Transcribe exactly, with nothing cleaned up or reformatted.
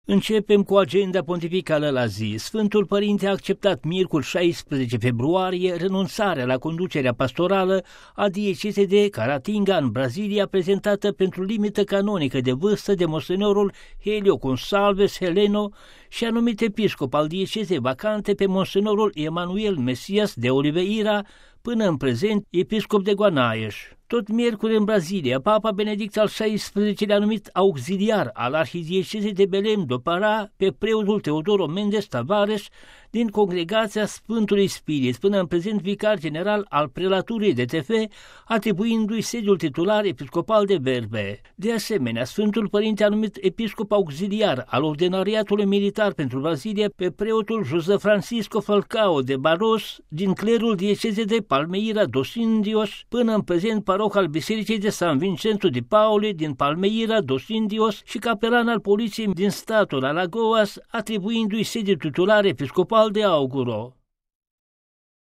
Începem cu agenda pontificală la zi. Sfântul Părinte a acceptat miercuri șaisprezece februarie renunțarea la conducerea pastorală a diecezei de Caratinga în Brazilia, prezentată pentru limită canonică de vârstă de monsenorul Helio Gonçalves Heleno și a numit episcop al diecezei vacante pe monsenorul Emanuel Mesias de Oliveira, până în prezent episcop de Guanaias. Tot miercuri în Brazilia, Papa Benedict al șaisprezecelea a numit auxiliar al arhidiecezei de Belém do Pará pe preotul Teodoro Mendes Tavares din congregația Sfântului Spirit, până în prezent vicar general al prelaturii de T F, atribuindu-i sediul titular episcopal de Verbe. De asemenea, Sfântul Părinte a numit episcop auxiliar al ordinariatului militar pentru Brazilia pe preotul José Francisco Falcao de Barros din clerul diecezei de Palmeira dos Indios, până în prezent paroh al Bisericii de San Vincenzo de Pauli din Palmeira dos Indios și capelan al poliției din statul Alagoas, atribuindu-i sediul titular episcopal de Auguro.